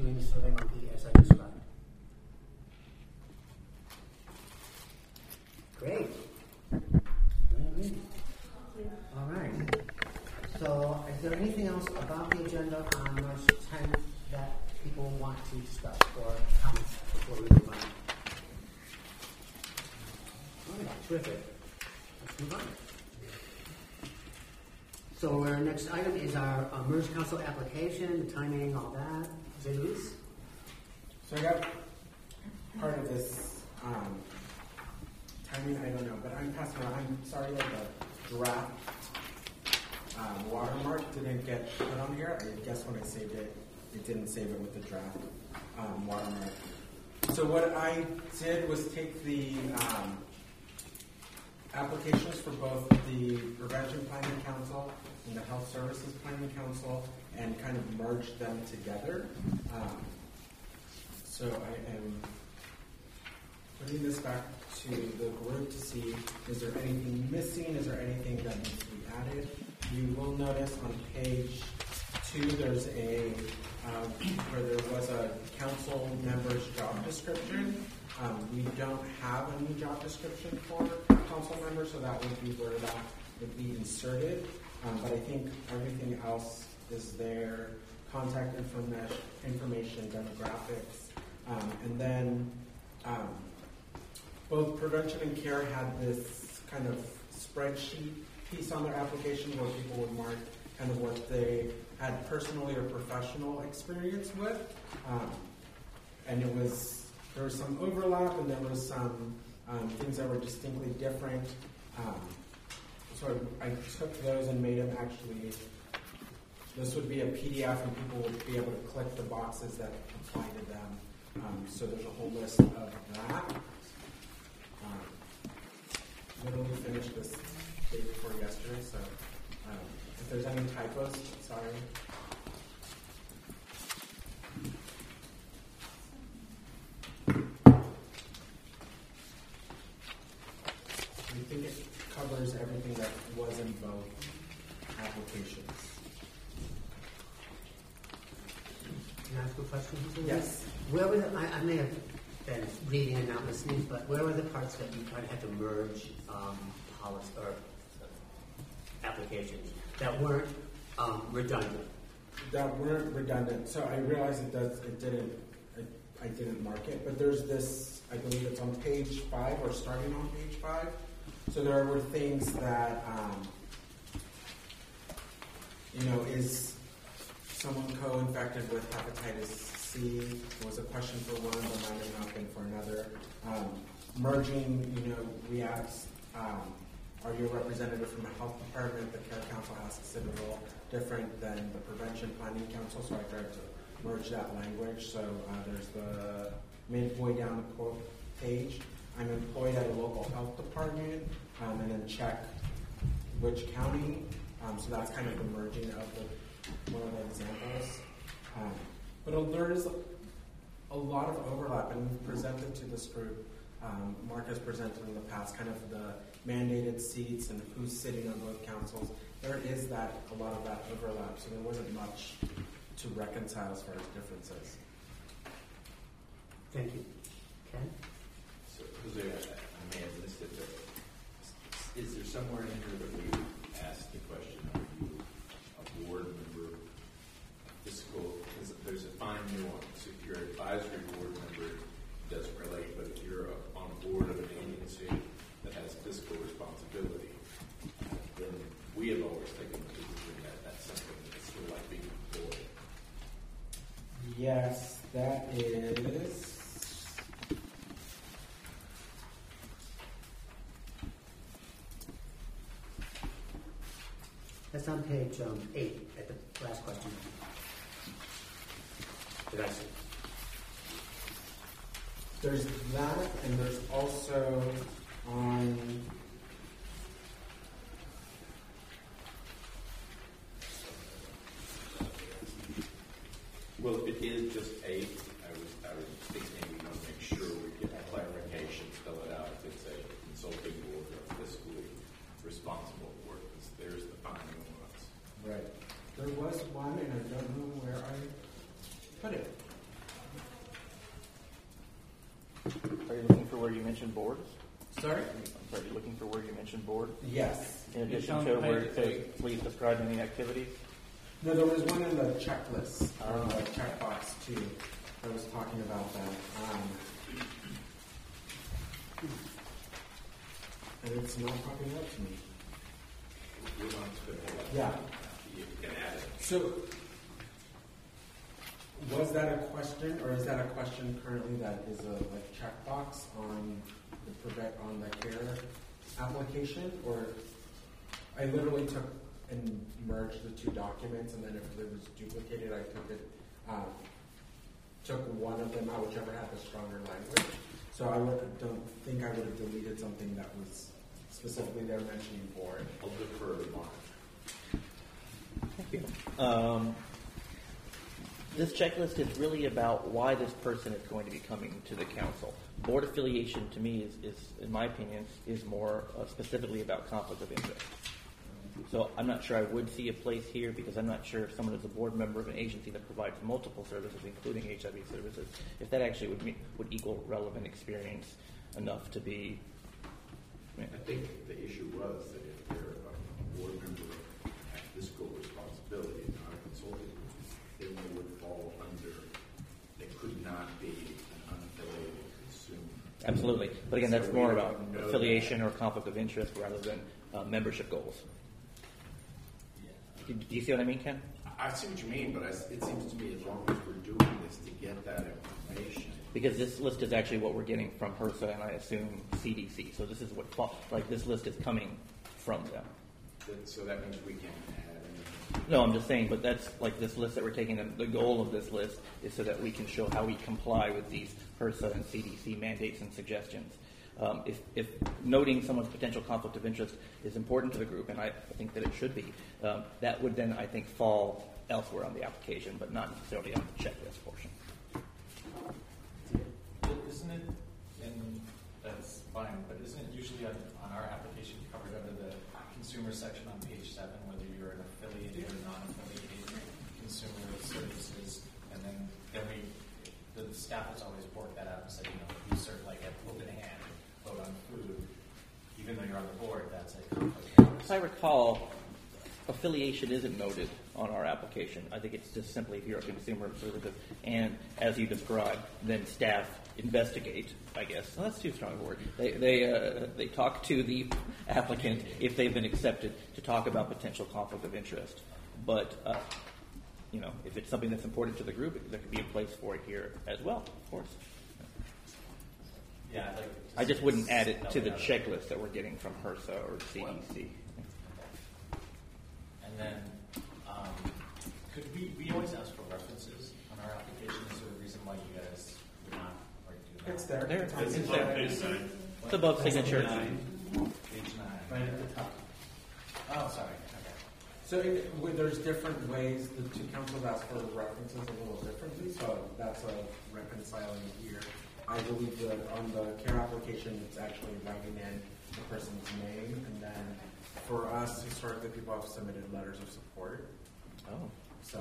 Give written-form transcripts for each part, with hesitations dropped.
doing SurveyMonkey as I described. Great. All right. So, is there anything else about the agenda on March 10th that people want to discuss or comment before we move on? All right, terrific. Let's move on. So our next item is our merged council application, the timing, all that. Jay Luis? So I got part of this timing, I don't know, but I'm passing around. I'm sorry that the draft watermark didn't get put on here. I guess when I saved it, it didn't save it with the draft watermark. So what I did was take the applications for both the Prevention Planning Council and the Health Services Planning Council and kind of merge them together. So I am putting this back to the group to see, is there anything missing? Is there anything that needs to be added? You will notice on page 2 there's a, where there was a council member's job description. We don't have a new job description for council members, so that would be where that would be inserted. But I think everything else is there, contact information, demographics, and then both Prevention and Care had this kind of spreadsheet piece on their application where people would mark kind of what they had personally or professional experience with. And there was some overlap and there was some things that were distinctly different. So I took those and made them actually, this would be a PDF and people would be able to click the boxes that apply to them. So there's a whole list of that. Literally finished this day before yesterday, so if there's any typos, sorry. I think it covers everything that was in both applications. Can I ask a question? Yes. Where were the, I may have been reading and not listening, but where were the parts that you kind of had to merge policy or applications that weren't redundant? That weren't redundant. So I realized I didn't mark it, but there's this, I believe it's on page 5 or starting on page 5. So there were things that, is someone co-infected with hepatitis C? There was a question for one, but might have not been for another. Merging, we asked, are you a representative from the health department? The care council asks it a little different than the prevention planning council, so I tried to merge that language. So there's the midway down the page. I'm employed at a local health department, and then check which county. So that's kind of the merging of one of the examples. But there is a lot of overlap, and we've presented to this group. Mark has presented in the past kind of the mandated seats and who's sitting on both councils. There is a lot of that overlap, so there wasn't much to reconcile as far as differences. Thank you. Ken? So, Jose, I may have missed it, but is there somewhere in here that we asked the question, are you a board member, fiscal? Because there's a fine nuance. If you're an advisory board member, it doesn't relate, but if you're on a board of an agency that has fiscal responsibility, then we have always taken the position that that's something that's still like being employed. Yes, that is. That's on page 8 at the last question. Did I see? There's that, and there's also on well, if it is just 8, I was thinking we want to make sure we get a clarification, spell it out if it's a consulting board or fiscally responsible board, because there's the fine nuance. right. There was one, and I don't know where I put it. Are you looking for where you mentioned boards? Sorry? Are you looking for where you mentioned board? Yes. In addition on to where page it says, eight. please describe any activities? No, there was one in the checklist, or the checkbox too, that was talking about that. And it's not popping up to me. We're on to the- Yeah. You can add it. So, was that a question, or is that a question currently that is a checkbox on the CARE application? Or I literally took and merged the two documents, and then if it was duplicated, I took one of them out, whichever had the stronger language. So I don't think I would have deleted something that was specifically there mentioning board. I'll defer to Mark. Thank you. This checklist is really about why this person is going to be coming to the council. Board affiliation, to me, is in my opinion, is more specifically about conflict of interest. So I'm not sure I would see a place here because I'm not sure if someone is a board member of an agency that provides multiple services, including HIV services, if that actually would equal relevant experience enough to be. I think the issue was that if they're a board member at fiscal responsibility and not a consulting, then they would fall under, they could not be an unaffiliated consumer. Absolutely. But again, that's So more we about don't know affiliation that. or conflict of interest rather than membership goals. Do you see what I mean, Ken? I see what you mean, but it seems to me as long as we're doing this to get that information. Because this list is actually what we're getting from HRSA and I assume CDC. So this is what, this list is coming from them. So that means we can't add anything. No, I'm just saying, but that's like this list that we're taking, the goal of this list is so that we can show how we comply with these HRSA and CDC mandates and suggestions. If noting someone's potential conflict of interest is important to the group, and I think that it should be, that would then, I think, fall elsewhere on the application, but not necessarily on the checklist portion. Isn't it, and that's fine, but isn't it usually on our application covered under the consumer section on page 7, whether you're an affiliated or non-affiliated consumer services, and then the staff has always worked that out and said, you serve like an open hand, vote on food, even though you're on the board, that's a conflict of interest. If I recall, affiliation isn't noted on our application. I think it's just simply if you're a consumer of services, and as you described, then staff investigate, I guess. Well, that's too strong a word. They talk to the applicant if they've been accepted to talk about potential conflict of interest. But if it's something that's important to the group, there could be a place for it here as well, of course. Yeah, I just wouldn't add it to the checklist that we're getting from HRSA or CDC. And then, could we always ask for references on our application? Is there a reason why you guys would not do that? It's there. There. It's It's there. there. It's above signature. Page 9. Right at the top. Oh, sorry. Okay. So there's different ways. The two councils ask for references a little differently, so that's a reconciling here. I believe that on the CARE application, it's actually writing in the person's name, and then for us, historically, people have submitted letters of support. Oh. So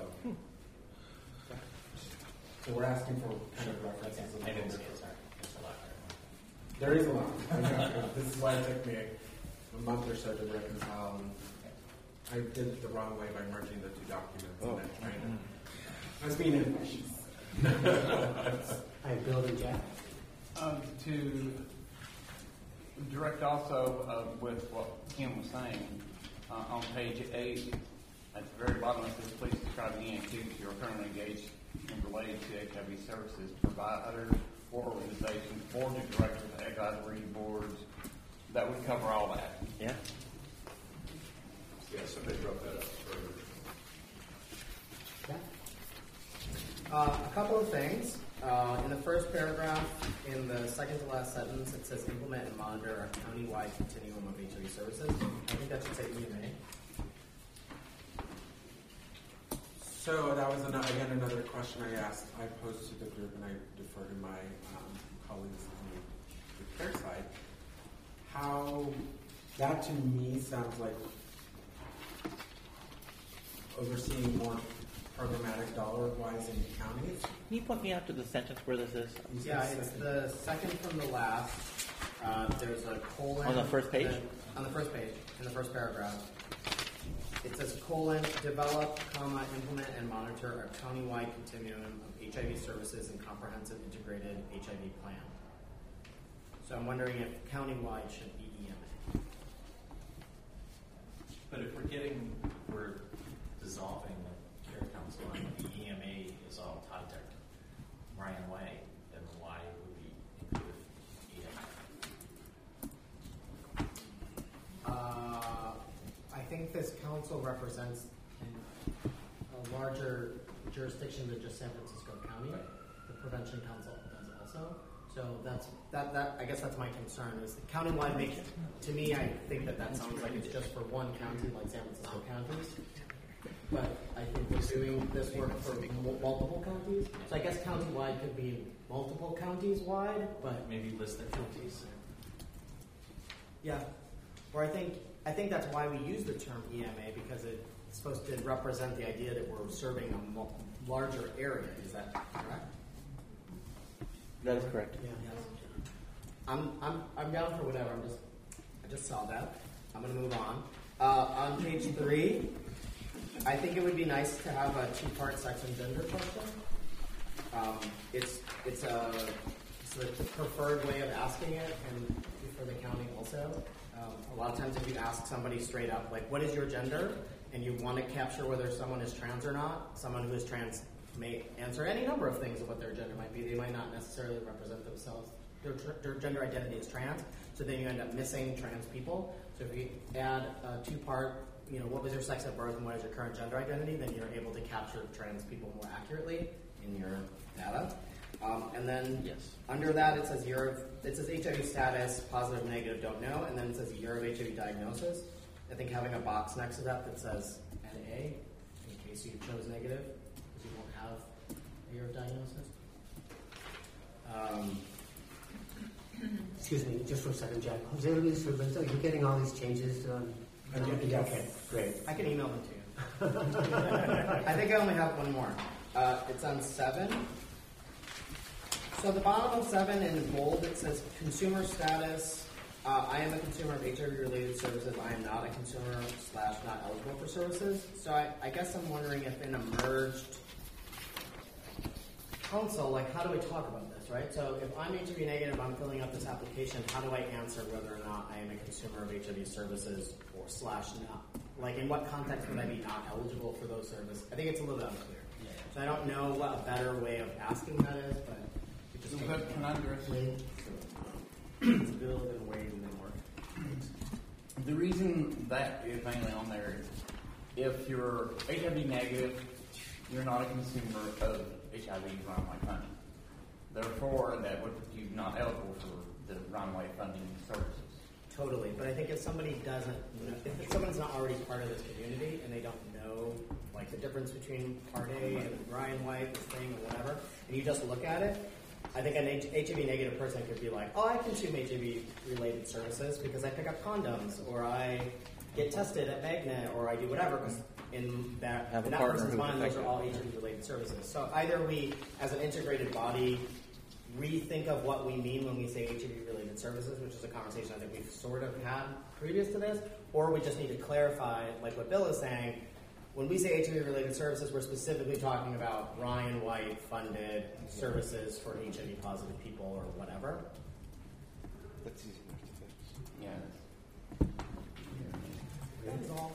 we're asking for kind of references. I didn't see it, sorry. There's a lot there. There is a lot. This is why it took me a month or so to reconcile. And I did it the wrong way by merging the two documents and then trying to. I was being impatient. Hi, Bill and Jack. To direct also with what Kim was saying, on page 8, at the very bottom, it says, please describe any activities you are currently engaged in related to HIV services, providers or organizations, board of directors, advisory boards. That would cover all that. Yeah. Yeah, somebody wrote that up further. A couple of things. In the first paragraph, in the second to last sentence, it says implement and monitor a county-wide continuum of HIV services. I think that should say EMA. So that was another question I asked. I posed to the group, and I defer to my colleagues on the care side. How that to me sounds like overseeing more programmatic dollar-wise in counties. Can you point me out to the sentence where this is? Yeah, it's the second from the last. There's a colon. On the first page? On the first page, in the first paragraph. It says colon, develop, comma, implement, and monitor a countywide continuum of HIV services and comprehensive integrated HIV plan. So I'm wondering if countywide should be EMA. But if we're dissolving the care council and the EMA is all tied to Ryan Way, then why would we include EMA? I think this council represents a larger jurisdiction than just San Francisco County. Right. The Prevention Council does also. So that's that. I guess that's my concern. Is the countywide makes to me. I think that sounds like it's just for one county, like San Francisco counties. But I think we're doing this work for multiple counties. So I guess countywide could be multiple counties wide, but Maybe list the counties. yeah. Or I think that's why we use the term EMA, because it's supposed to represent the idea that we're serving a larger area. Is that correct? That is correct. Yeah. I'm down for whatever. I just saw that. I'm going to move on. On page 3, I think it would be nice to have a 2-part sex and gender question. It's the preferred way of asking it, and for the county also. A lot of times, if you ask somebody straight up, like, "What is your gender?" and you want to capture whether someone is trans or not, someone who is trans may answer any number of things of what their gender might be. They might not necessarily represent themselves. Their gender identity is trans, so then you end up missing trans people. So if you add a 2-part, what was your sex at birth and what is your current gender identity, then you're able to capture trans people more accurately in your data. And then under that, it says HIV status, positive, negative, don't know, and then it says year of HIV diagnosis. I think having a box next to that says NA, in case you chose negative, because you won't have a year of diagnosis. Excuse me, just for a second, Jack. Jose Luis Roberto, are you getting all these changes? Yeah, okay, great. I can email them to you. I think I only have one more. It's on 7. So at the bottom of 7 in bold, it says consumer status. I am a consumer of HIV-related services. I am not a consumer / not eligible for services. So I guess I'm wondering if in a merged council, how do we talk about this, right? So if I'm HIV negative, I'm filling out this application, how do I answer whether or not I am a consumer of HIV services or / not? In what context would I be not eligible for those services? I think it's a little bit unclear. So I don't know what a better way of asking that is, but it just Can I address it? it's a build and way and then work. The reason that is mainly on there is if you're HIV negative, you're not a consumer of HIV runaway funding. Therefore, that would put you not eligible for the runaway funding services. Totally, but I think if somebody doesn't, if someone's not already part of this community and they don't know the difference between Part A and Ryan White, this thing or whatever, and you just look at it, I think an HIV negative person could be like, oh, I consume HIV related services because I pick up condoms or I get tested at Magnet or I do whatever, because in that person's mind, those are all HIV related services. So either we, as an integrated body, rethink of what we mean when we say HIV-related services, which is a conversation I think we've sort of had previous to this, or we just need to clarify, like what Bill is saying, when we say HIV-related services, we're specifically talking about Ryan White-funded services for HIV-positive people or whatever. That's easy enough to fix. Yeah. That's all.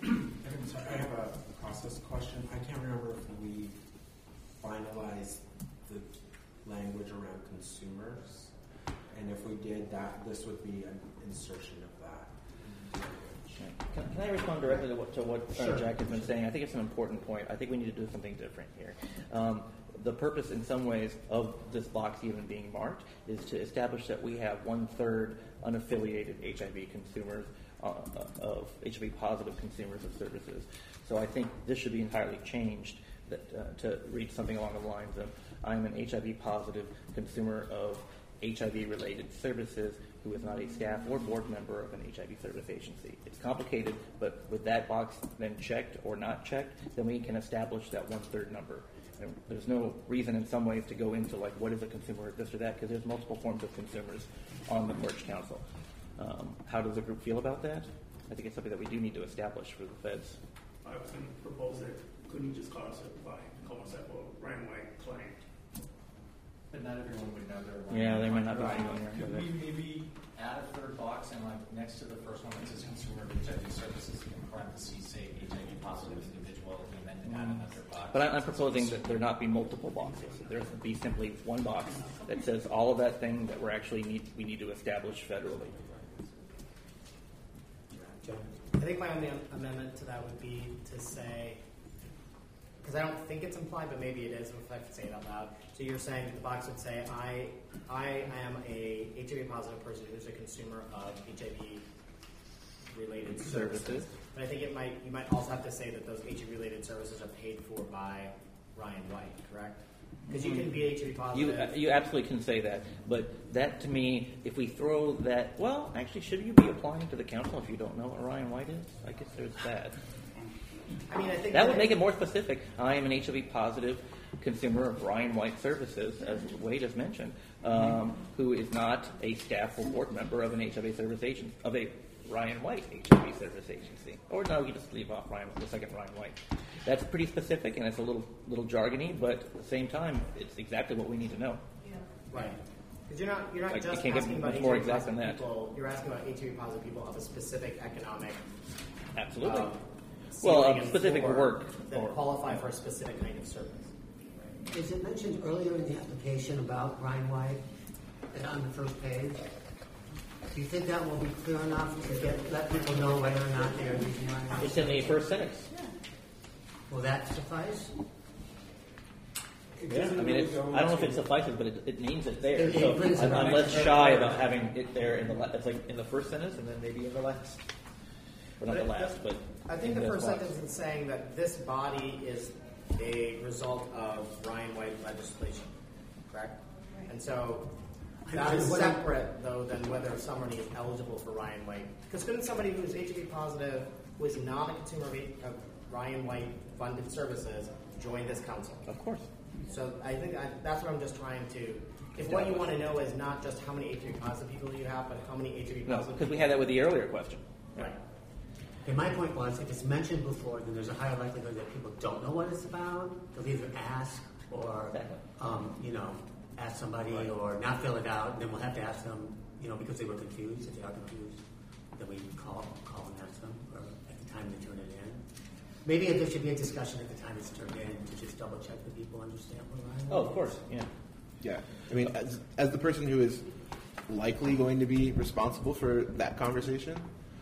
I have a process question. I can't remember if we finalized the language around consumers, and if we did that, this would be an insertion of that. Can I respond directly to what Sure. Jack has been saying? I think it's an important point. I think we need to do something different here. The purpose, in some ways, of this box even being marked is to establish that we have 1/3 unaffiliated HIV consumers of HIV-positive consumers of services. So I think this should be entirely changed to read something along the lines of, I'm an HIV-positive consumer of HIV-related services who is not a staff or board member of an HIV service agency. It's complicated, but with that box then checked or not checked, then we can establish that 1/3 number. And there's no reason in some ways to go into like what is a consumer or this or that, because there's multiple forms of consumers on the Merge Council. How does the group feel about that? I think it's something that we do need to establish for the feds. I was going to propose that couldn't you just call us a Ryan White client? But not everyone would know their one. Yeah, they might not be Right. familiar. Could we maybe add a third box and like next to the first one that says consumer of HIV services, in parentheses say HIV positive individual, and then add another box? But I'm proposing that there not be multiple boxes. There be simply one box that says all of that thing that we need to establish federally. I think my only amendment to that would be to say, because I don't think it's implied, but maybe it is, if I could say it out loud. So you're saying that the box would say, I am a HIV positive person who's a consumer of HIV related services. But I think you might also have to say that those HIV related services are paid for by Ryan White, correct? Because you can be HIV positive. You absolutely can say that, but that to me, if we throw that, well, actually, should you be applying to the council if you don't know what Ryan White is? I guess there's that. I mean, I think that would make it more specific. I am an HIV positive consumer of Ryan White Services, as Wade has mentioned, who is not a staff or board member of an HIV service agency, of a Ryan White HIV service agency. Or no, you just leave off the second Ryan White. That's pretty specific, and it's a little jargony, but at the same time, it's exactly what we need to know. Yeah. Right. Because you're not Like, just you can't asking get about much more HIV exact than positive that. people. You're asking about HIV positive people of a specific economic. Absolutely. Ceiling Well, and specific floor work. that qualify for a specific kind of service. Is it mentioned earlier in the application about Ryan White on the first page? Do you think that will be clear enough to let people know whether or not they're using Ryan White? It's in the first sentence. Will that suffice? Yeah, I mean, I don't know if it suffices, but it means it there. It So brings it I'm right. less shy about having it there it's like in the first sentence and then maybe in the last. Or not the last, but I think the in first box. sentence is saying that this body is a result of Ryan White legislation, correct? And so that is separate, though, than whether somebody is eligible for Ryan White. Because couldn't somebody who's HIV positive, who is not a consumer of Ryan White funded services, join this council? Of course. So I think that's what I'm just trying to. If what you want to know is not just how many HIV positive people you have, but how many HIV No, positive. because we had that with the earlier question. Right. Okay, my point was, if it's mentioned before, then there's a higher likelihood that people don't know what it's about. They'll either ask or, ask somebody or not fill it out. And then we'll have to ask them, because they were confused. If they are confused, then we call and ask them, or at the time they turn it in. Maybe there should be a discussion at the time it's turned in to just double check that people understand what Ryan Oh, of course, yeah. Yeah, I mean, as the person who is likely going to be responsible for that conversation,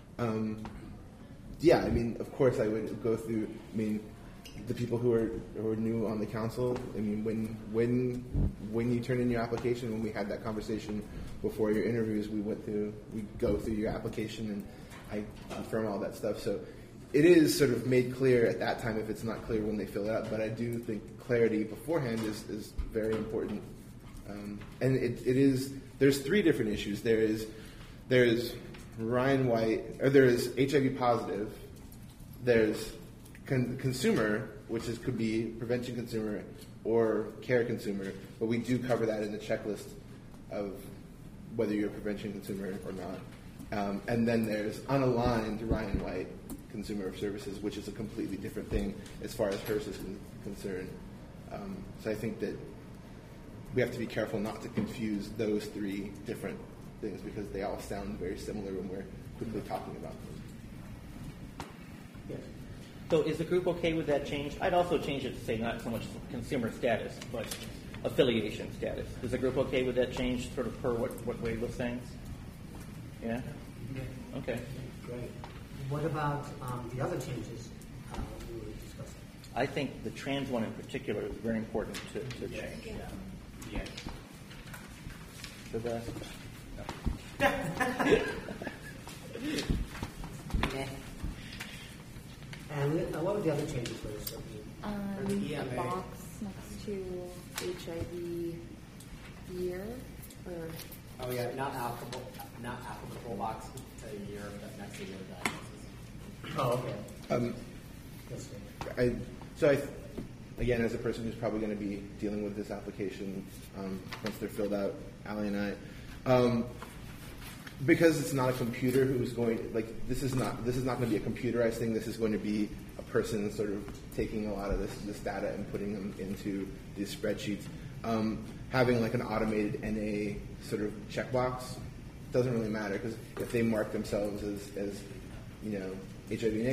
yeah, I mean, of course I would go through. I mean, the people who are new on the council. I mean, when you turn in your application, when we had that conversation before your interviews, we go through your application and I confirm all that stuff. So it is sort of made clear at that time if it's not clear when they fill it out. But I do think clarity beforehand is very important. And it is. There's three different issues. There's Ryan White, or there's HIV positive. There's consumer, which could be prevention consumer or care consumer, but we do cover that in the checklist of whether you're a prevention consumer or not. And then there's unaligned Ryan White consumer of services, which is a completely different thing as far as hers is concerned. So I think that we have to be careful not to confuse those three different things because they all sound very similar when we're quickly talking about them. Yes. So is the group okay with that change? I'd also change it to say not so much consumer status, but affiliation status. Is the group okay with that change, sort of per what Wade was saying? Yeah? Okay. Great. What about the other changes we were discussing? I think the trans one in particular is very important to change. Yes. The rest? And what were the other changes for this? the The EMA. box next to HIV year, or Oh yeah, not applicable box to your next to your diagnosis. Oh, okay. Yes, sir. Again, as a person who's probably going to be dealing with this application once they're filled out, Allie and I, because it's not a computer who's going, like, this is not going to be a computerized thing. This is going to be a person sort of taking a lot of this data and putting them into these spreadsheets. Having like an automated NA sort of checkbox doesn't really matter, because if they mark themselves as HIV